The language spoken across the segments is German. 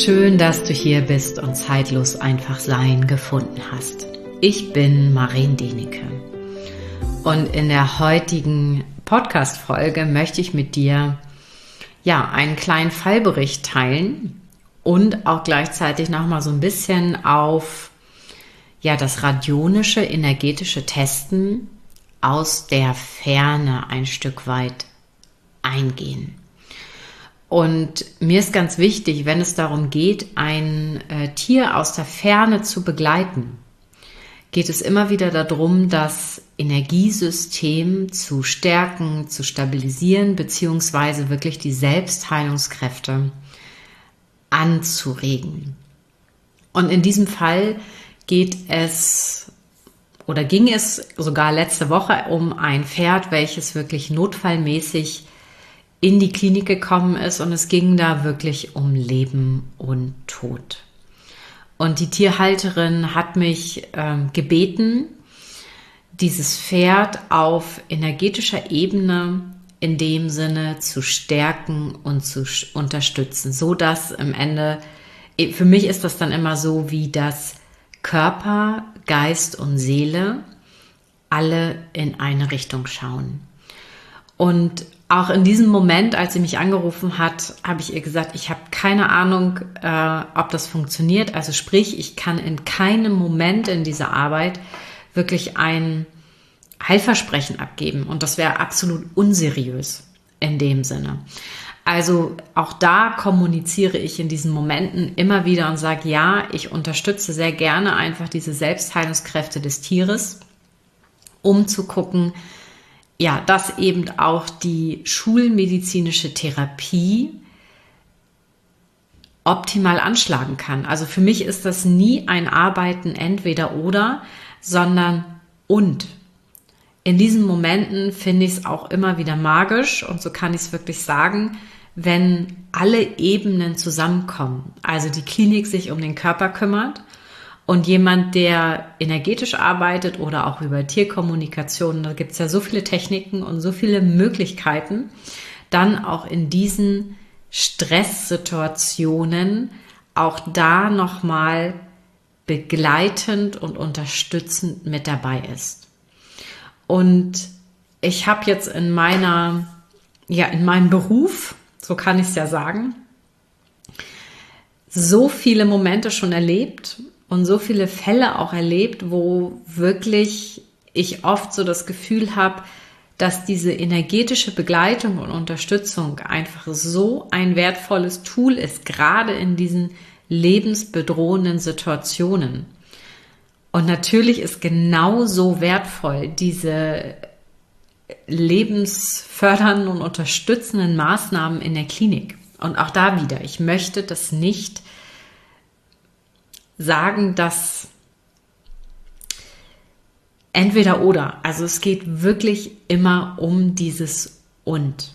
Schön, dass du hier bist und zeitlos einfach sein gefunden hast. Ich bin Maren Denecke und in der heutigen Podcast-Folge möchte ich mit dir einen kleinen Fallbericht teilen und auch gleichzeitig nochmal so ein bisschen auf das radionische, energetische Testen aus der Ferne ein Stück weit eingehen. Und mir ist ganz wichtig, wenn es darum geht, ein Tier aus der Ferne zu begleiten, geht es immer wieder darum, das Energiesystem zu stärken, zu stabilisieren, beziehungsweise wirklich die Selbstheilungskräfte anzuregen. Und in diesem Fall ging es sogar letzte Woche um ein Pferd, welches wirklich notfallmäßig in die Klinik gekommen ist, und es ging da wirklich um Leben und Tod. Und die Tierhalterin hat mich gebeten, dieses Pferd auf energetischer Ebene in dem Sinne zu stärken und zu unterstützen, so dass am Ende, für mich ist das dann immer so, wie das Körper, Geist und Seele alle in eine Richtung schauen. Und auch in diesem Moment, als sie mich angerufen hat, habe ich ihr gesagt, ich habe keine Ahnung, ob das funktioniert. Also sprich, ich kann in keinem Moment in dieser Arbeit wirklich ein Heilversprechen abgeben. Und das wäre absolut unseriös in dem Sinne. Also auch da kommuniziere ich in diesen Momenten immer wieder und sage, ja, ich unterstütze sehr gerne einfach diese Selbstheilungskräfte des Tieres, um zu gucken, dass eben auch die schulmedizinische Therapie optimal anschlagen kann. Also für mich ist das nie ein Arbeiten entweder oder, sondern und. In diesen Momenten finde ich es auch immer wieder magisch, und so kann ich es wirklich sagen, wenn alle Ebenen zusammenkommen. Also die Klinik sich um den Körper kümmert und jemand, der energetisch arbeitet oder auch über Tierkommunikation, da gibt es ja so viele Techniken und so viele Möglichkeiten, dann auch in diesen Stresssituationen auch da nochmal begleitend und unterstützend mit dabei ist. Und ich habe jetzt in meinem Beruf, so kann ich es ja sagen, so viele Momente schon erlebt und so viele Fälle auch erlebt, wo wirklich ich oft so das Gefühl habe, dass diese energetische Begleitung und Unterstützung einfach so ein wertvolles Tool ist, gerade in diesen lebensbedrohenden Situationen. Und natürlich ist genauso wertvoll diese lebensfördernden und unterstützenden Maßnahmen in der Klinik. Und auch da wieder, ich möchte das nicht sagen, dass entweder oder. Also es geht wirklich immer um dieses und.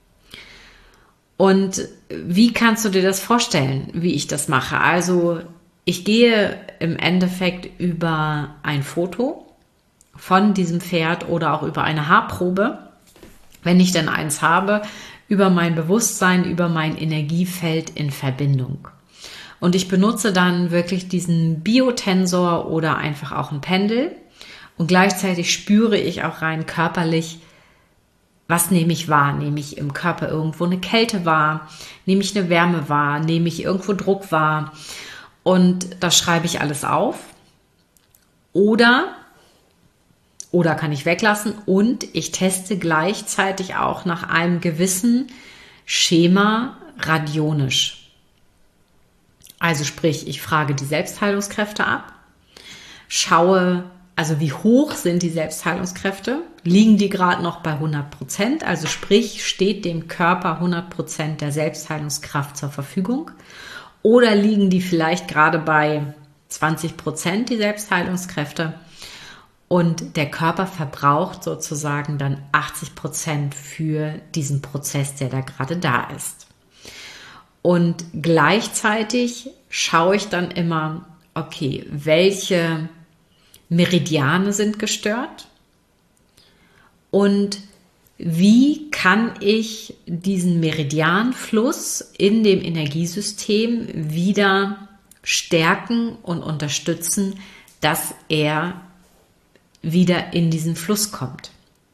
Und wie kannst du dir das vorstellen, wie ich das mache? Also ich gehe im Endeffekt über ein Foto von diesem Pferd oder auch über eine Haarprobe, wenn ich denn eins habe, über mein Bewusstsein, über mein Energiefeld in Verbindung. Und ich benutze dann wirklich diesen Biotensor oder einfach auch ein Pendel, und gleichzeitig spüre ich auch rein körperlich, was nehme ich wahr? Nehme ich im Körper irgendwo eine Kälte wahr? Nehme ich eine Wärme wahr? Nehme ich irgendwo Druck wahr? Und das schreibe ich alles auf. Oder kann ich weglassen, und ich teste gleichzeitig auch nach einem gewissen Schema radionisch. Also sprich, ich frage die Selbstheilungskräfte ab, schaue, also wie hoch sind die Selbstheilungskräfte, liegen die gerade noch bei 100%, also sprich, steht dem Körper 100% der Selbstheilungskraft zur Verfügung, oder liegen die vielleicht gerade bei 20% die Selbstheilungskräfte, und der Körper verbraucht sozusagen dann 80% für diesen Prozess, der da gerade da ist. Und gleichzeitig schaue ich dann immer, okay, welche Meridiane sind gestört und wie kann ich diesen Meridianfluss in dem Energiesystem wieder stärken und unterstützen, dass er wieder in diesen Fluss kommt.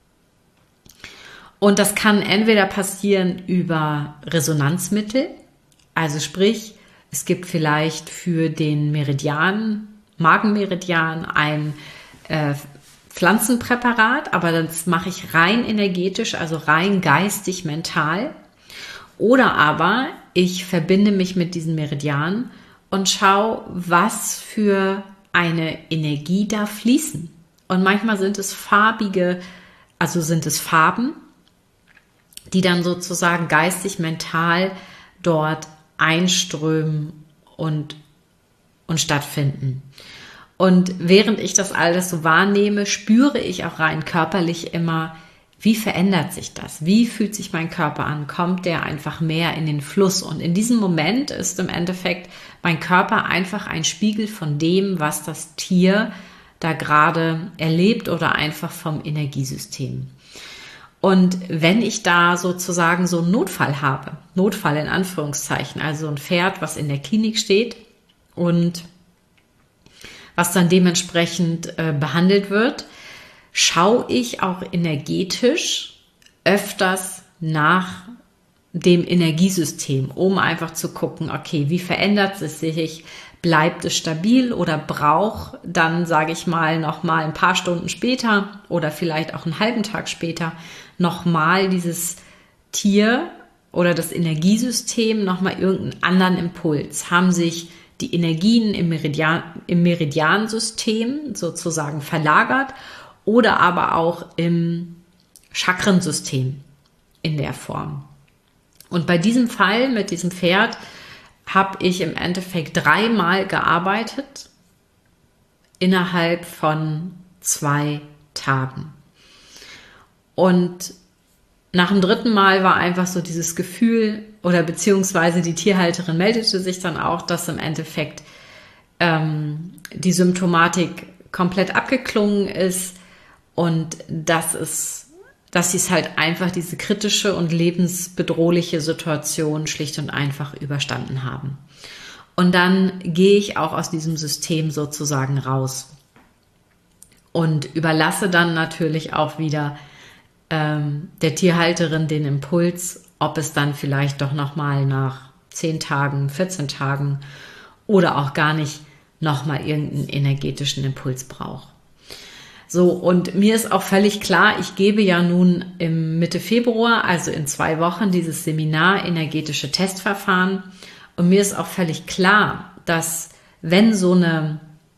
Und das kann entweder passieren über Resonanzmittel, also sprich, es gibt vielleicht für den Meridian, Magenmeridian ein Pflanzenpräparat, aber das mache ich rein energetisch, also rein geistig, mental. Oder aber ich verbinde mich mit diesen Meridianen und schaue, was für eine Energie da fließen. Und manchmal sind es farbige, also sind es Farben, die dann sozusagen geistig, mental dort einströmen und stattfinden. Und während ich das alles so wahrnehme, spüre ich auch rein körperlich immer, wie verändert sich das? Wie fühlt sich mein Körper an? Kommt der einfach mehr in den Fluss? Und in diesem Moment ist im Endeffekt mein Körper einfach ein Spiegel von dem, was das Tier da gerade erlebt oder einfach vom Energiesystem. Und wenn ich da sozusagen so einen Notfall habe, Notfall in Anführungszeichen, also ein Pferd, was in der Klinik steht und was dann dementsprechend behandelt wird, schaue ich auch energetisch öfters nach dem Energiesystem, um einfach zu gucken, okay, wie verändert es sich, bleibt es stabil oder braucht dann, sage ich mal, nochmal ein paar Stunden später oder vielleicht auch einen halben Tag später nochmal dieses Tier oder das Energiesystem nochmal irgendeinen anderen Impuls. Haben sich die Energien im Meridiansystem sozusagen verlagert oder aber auch im Chakrensystem in der Form. Und bei diesem Fall mit diesem Pferd habe ich im Endeffekt 3-mal gearbeitet innerhalb von 2 Tagen. Und nach dem 3. Mal war einfach so dieses Gefühl oder beziehungsweise die Tierhalterin meldete sich dann auch, dass im Endeffekt die Symptomatik komplett abgeklungen ist und dass sie es halt einfach diese kritische und lebensbedrohliche Situation schlicht und einfach überstanden haben. Und dann gehe ich auch aus diesem System sozusagen raus und überlasse dann natürlich auch wieder der Tierhalterin den Impuls, ob es dann vielleicht doch nochmal nach 10 Tagen, 14 Tagen oder auch gar nicht nochmal irgendeinen energetischen Impuls braucht. So, und mir ist auch völlig klar, ich gebe ja nun im Mitte Februar, also in 2 Wochen, dieses Seminar energetische Testverfahren. Und mir ist auch völlig klar, dass wenn so eine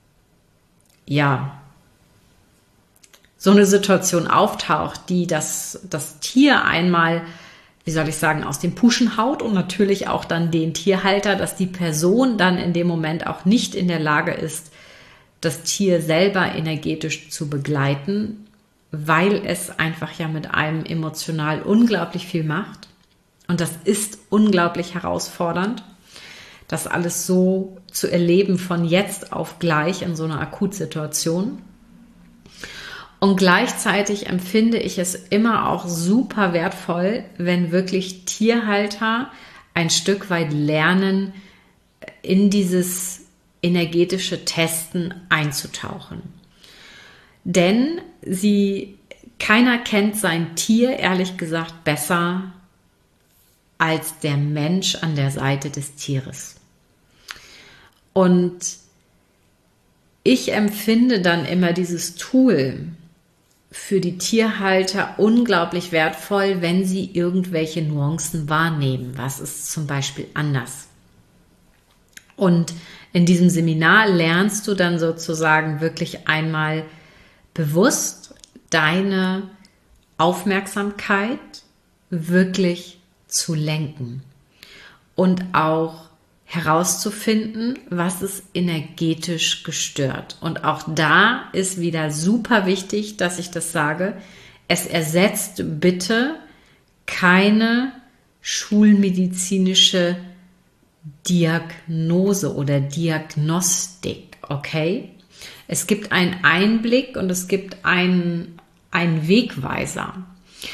Situation auftaucht, die das Tier einmal, wie soll ich sagen, aus dem Puschen haut und natürlich auch dann den Tierhalter, dass die Person dann in dem Moment auch nicht in der Lage ist, das Tier selber energetisch zu begleiten, weil es einfach ja mit einem emotional unglaublich viel macht. Und das ist unglaublich herausfordernd, das alles so zu erleben von jetzt auf gleich in so einer Akutsituation. Und gleichzeitig empfinde ich es immer auch super wertvoll, wenn wirklich Tierhalter ein Stück weit lernen, in dieses energetische Testen einzutauchen. Denn keiner kennt sein Tier, ehrlich gesagt, besser als der Mensch an der Seite des Tieres. Und ich empfinde dann immer dieses Tool für die Tierhalter unglaublich wertvoll, wenn sie irgendwelche Nuancen wahrnehmen. Was ist zum Beispiel anders? Und in diesem Seminar lernst du dann sozusagen wirklich einmal bewusst deine Aufmerksamkeit wirklich zu lenken und auch herauszufinden, was ist energetisch gestört. Und auch da ist wieder super wichtig, dass ich das sage. Es ersetzt bitte keine schulmedizinische Diagnose oder Diagnostik, okay? Es gibt einen Einblick und es gibt einen Wegweiser.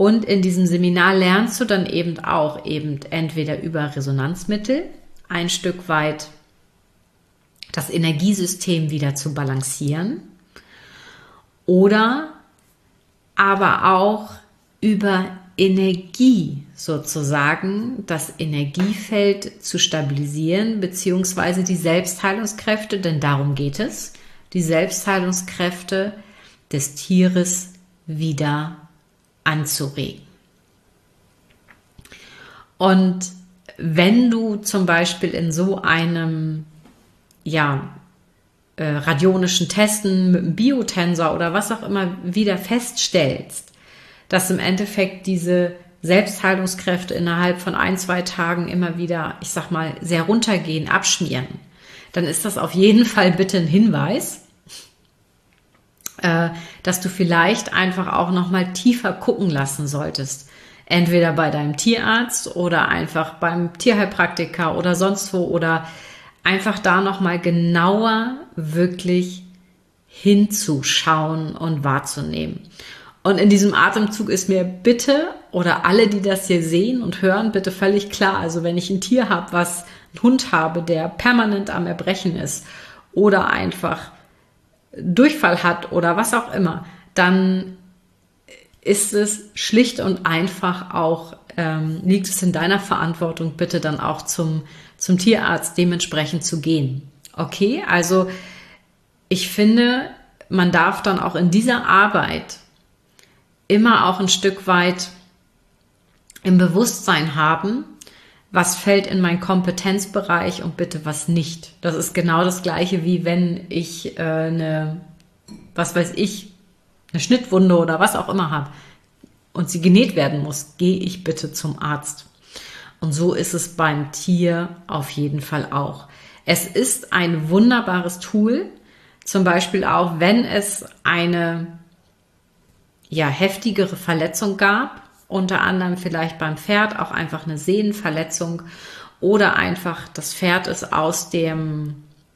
Und in diesem Seminar lernst du dann eben auch entweder über Resonanzmittel ein Stück weit das Energiesystem wieder zu balancieren oder aber auch über Energie sozusagen das Energiefeld zu stabilisieren, beziehungsweise die Selbstheilungskräfte, denn darum geht es, die Selbstheilungskräfte des Tieres wieder anzuregen. Und wenn du zum Beispiel in so einem radionischen Testen mit einem Biotensor oder was auch immer wieder feststellst, dass im Endeffekt diese Selbstheilungskräfte innerhalb von 1-2 Tagen immer wieder, ich sag mal, sehr runtergehen, abschmieren, dann ist das auf jeden Fall bitte ein Hinweis, dass du vielleicht einfach auch nochmal tiefer gucken lassen solltest. Entweder bei deinem Tierarzt oder einfach beim Tierheilpraktiker oder sonst wo oder einfach da nochmal genauer wirklich hinzuschauen und wahrzunehmen. Und in diesem Atemzug ist mir bitte oder alle, die das hier sehen und hören, bitte völlig klar, also wenn ich ein Tier habe, einen Hund habe, der permanent am Erbrechen ist oder einfach Durchfall hat oder was auch immer, dann ist es schlicht und einfach auch, liegt es in deiner Verantwortung, bitte dann auch zum Tierarzt dementsprechend zu gehen. Okay, also ich finde, man darf dann auch in dieser Arbeit immer auch ein Stück weit im Bewusstsein haben, was fällt in meinen Kompetenzbereich und bitte was nicht. Das ist genau das Gleiche, wie wenn ich eine Schnittwunde oder was auch immer habe und sie genäht werden muss, gehe ich bitte zum Arzt. Und so ist es beim Tier auf jeden Fall auch. Es ist ein wunderbares Tool, zum Beispiel auch, wenn es eine heftigere Verletzung gab, unter anderem vielleicht beim Pferd auch einfach eine Sehnenverletzung oder einfach das Pferd ist aus dem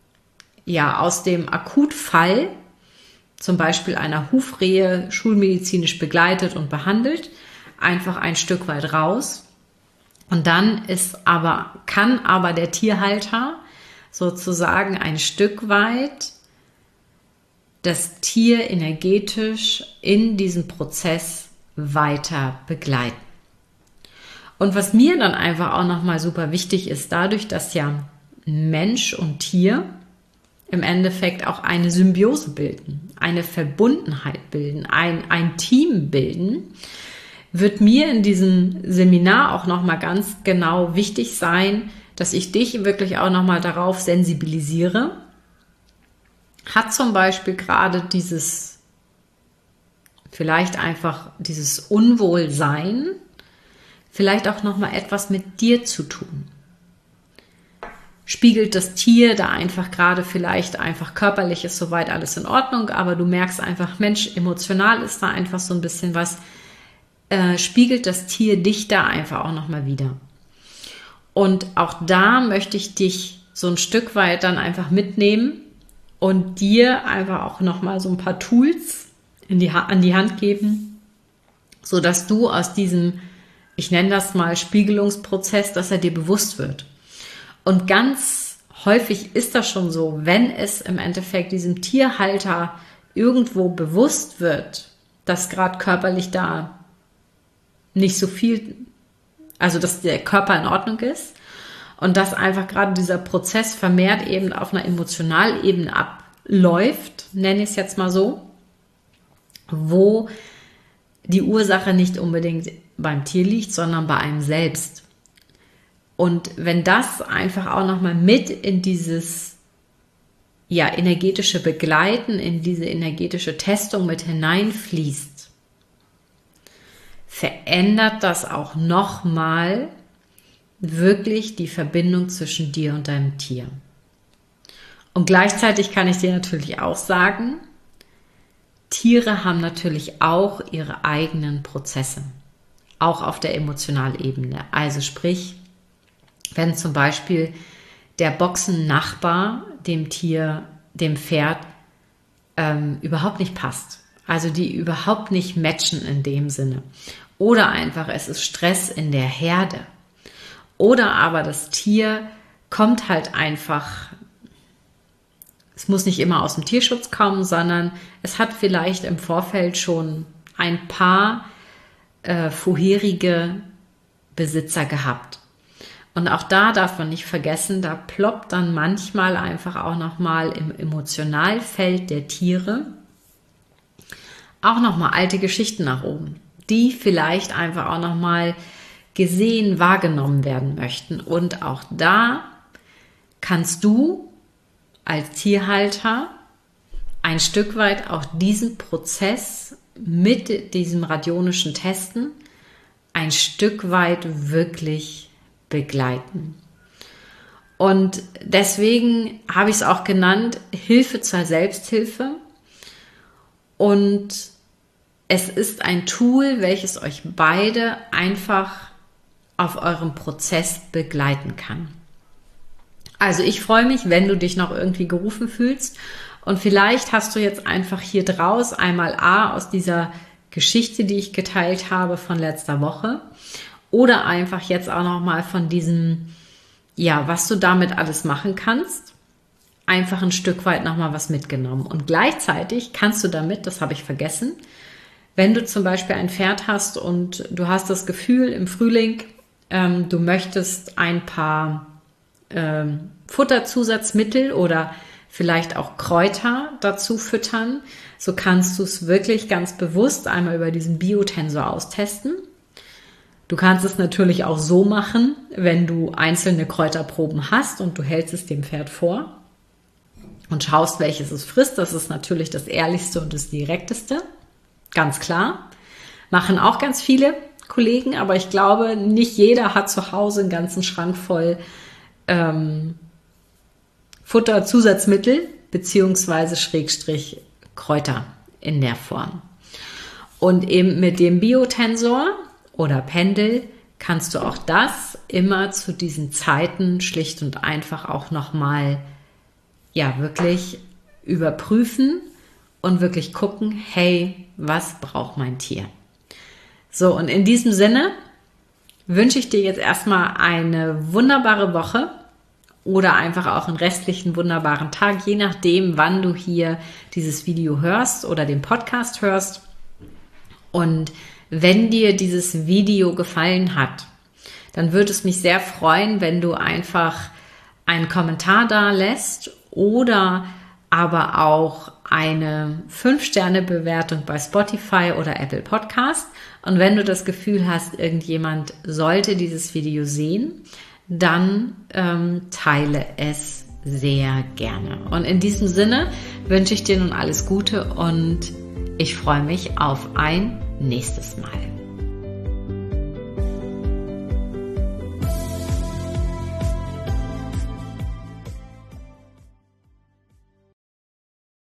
Akutfall, zum Beispiel einer Hufrehe, schulmedizinisch begleitet und behandelt, einfach ein Stück weit raus. Und dann kann aber der Tierhalter sozusagen ein Stück weit das Tier energetisch in diesem Prozess weiter begleiten. Und was mir dann einfach auch nochmal super wichtig ist, dadurch, dass ja Mensch und Tier im Endeffekt auch eine Symbiose bilden, eine Verbundenheit bilden, ein Team bilden, wird mir in diesem Seminar auch nochmal ganz genau wichtig sein, dass ich dich wirklich auch nochmal darauf sensibilisiere. Hat zum Beispiel gerade dieses Unwohlsein vielleicht auch nochmal etwas mit dir zu tun? Spiegelt das Tier da einfach gerade vielleicht einfach körperlich ist soweit alles in Ordnung, aber du merkst einfach, Mensch, emotional ist da einfach so ein bisschen was, spiegelt das Tier dich da einfach auch nochmal wieder. Und auch da möchte ich dich so ein Stück weit dann einfach mitnehmen und dir einfach auch nochmal so ein paar Tools an die Hand geben, sodass du aus diesem, ich nenne das mal Spiegelungsprozess, dass er dir bewusst wird. Und ganz häufig ist das schon so, wenn es im Endeffekt diesem Tierhalter irgendwo bewusst wird, dass gerade körperlich da nicht so viel, also dass der Körper in Ordnung ist und dass einfach gerade dieser Prozess vermehrt eben auf einer Emotionalebene abläuft, nenne ich es jetzt mal so, wo die Ursache nicht unbedingt beim Tier liegt, sondern bei einem selbst. Und wenn das einfach auch nochmal mit in dieses energetische Begleiten, in diese energetische Testung mit hineinfließt, verändert das auch nochmal wirklich die Verbindung zwischen dir und deinem Tier. Und gleichzeitig kann ich dir natürlich auch sagen, Tiere haben natürlich auch ihre eigenen Prozesse, auch auf der Emotionalebene. Also sprich, wenn zum Beispiel der Boxennachbar dem Pferd überhaupt nicht passt, also die überhaupt nicht matchen in dem Sinne. Oder einfach, es ist Stress in der Herde. Oder aber das Tier kommt halt einfach, es muss nicht immer aus dem Tierschutz kommen, sondern es hat vielleicht im Vorfeld schon ein paar vorherige Besitzer gehabt. Und auch da darf man nicht vergessen, da ploppt dann manchmal einfach auch nochmal im Emotionalfeld der Tiere auch nochmal alte Geschichten nach oben, die vielleicht einfach auch nochmal gesehen, wahrgenommen werden möchten. Und auch da kannst du als Tierhalter ein Stück weit auch diesen Prozess mit diesem radionischen Testen ein Stück weit wirklich begleiten. Und deswegen habe ich es auch genannt, Hilfe zur Selbsthilfe. Und es ist ein Tool, welches euch beide einfach auf eurem Prozess begleiten kann. Also ich freue mich, wenn du dich noch irgendwie gerufen fühlst und vielleicht hast du jetzt einfach hier draus einmal aus dieser Geschichte, die ich geteilt habe von letzter Woche oder einfach jetzt auch nochmal von diesem, was du damit alles machen kannst, einfach ein Stück weit nochmal was mitgenommen. Und gleichzeitig kannst du damit, das habe ich vergessen, wenn du zum Beispiel ein Pferd hast und du hast das Gefühl im Frühling, du möchtest ein paar Futterzusatzmittel oder vielleicht auch Kräuter dazu füttern, so kannst du es wirklich ganz bewusst einmal über diesen Biotensor austesten. Du kannst es natürlich auch so machen, wenn du einzelne Kräuterproben hast und du hältst es dem Pferd vor und schaust, welches es frisst. Das ist natürlich das Ehrlichste und das Direkteste. Ganz klar. Machen auch ganz viele Kollegen, aber ich glaube, nicht jeder hat zu Hause einen ganzen Schrank voll Futterzusatzmittel beziehungsweise Schrägstrich Kräuter in der Form. Und eben mit dem Biotensor oder Pendel kannst du auch das immer zu diesen Zeiten schlicht und einfach auch nochmal wirklich überprüfen und wirklich gucken, hey, was braucht mein Tier? So, und in diesem Sinne wünsche ich dir jetzt erstmal eine wunderbare Woche oder einfach auch einen restlichen wunderbaren Tag, je nachdem, wann du hier dieses Video hörst oder den Podcast hörst. Und wenn dir dieses Video gefallen hat, dann würde es mich sehr freuen, wenn du einfach einen Kommentar da lässt oder aber auch eine 5-Sterne-Bewertung bei Spotify oder Apple Podcast. Und wenn du das Gefühl hast, irgendjemand sollte dieses Video sehen, dann teile es sehr gerne. Und in diesem Sinne wünsche ich dir nun alles Gute und ich freue mich auf ein nächstes Mal.